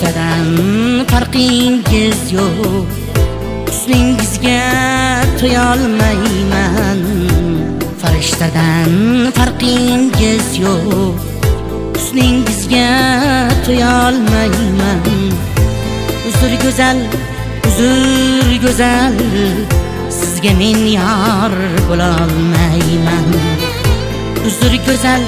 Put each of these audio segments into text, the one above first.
Farishtadan farqingiz yo'q, husningizga to'yolmayman. Farishtadan farqingiz yo'q, husningizga to'yolmayman. Uzr go'zal, sizga men yor bo'lolmayman. Uzr go'zal,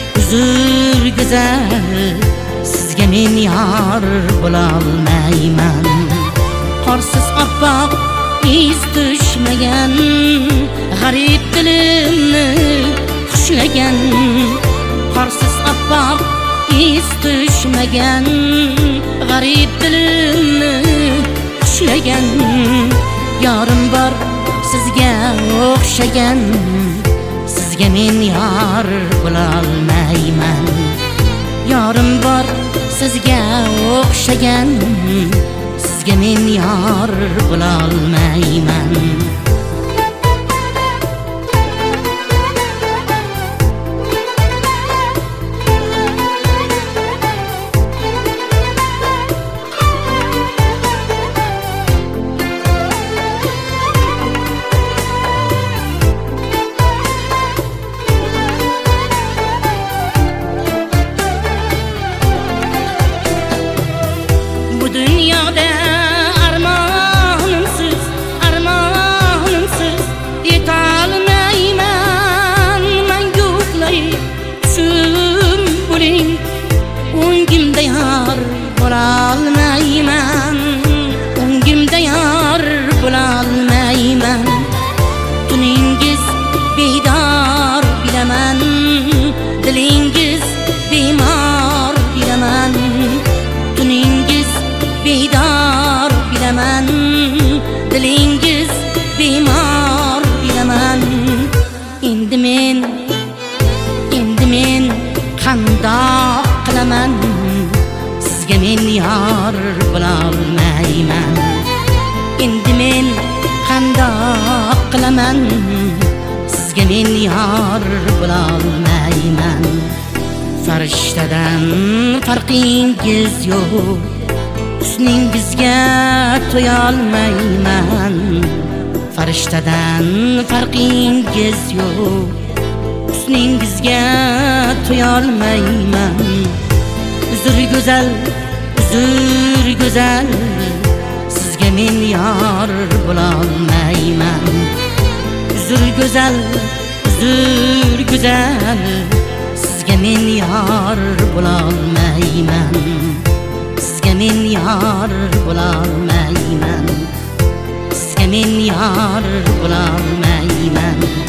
sizga men yor bo'lolmayman. Qorsiz oppoq iz tushmagan, g'arib dilimni xushlagan. Qorsiz oppoq iz tushmagan, g'arib dilimni xushlagan. Yorim bor sizga o'xshagan, sizga men yor bo'lolmayman. Yorim bor sizga o'xshagan, sizga men yor bo'lolmayman. Dünyada armonimsiz yetolmayman. Manguqlay tushim bo'ling, o'ngimda yor bo'lolmayman. O'ngimda yor bo'lolmayman. Tuningiz bedor bilaman, dilingiz bemor bilaman. Tuningiz bedor bilaman, dilingiz bemor bilaman. Endi men qandoq qilaman, sizga men yor bo'lolmayman. Endi men qandoq qilaman, sizga men yor bo'lolmayman. Farishtadan farqingiz yo'q, husningizga to'yolmayman. Farishtadan farqingiz yo'q, husningizga to'yolmayman. Uzr go'zal, sizga men yor bo'lolmayman. Uzr go'zal, sizga men yor bo'lolmayman. Sizga men yor bo'lolmayman. Sizga men yor bo'lolmayman.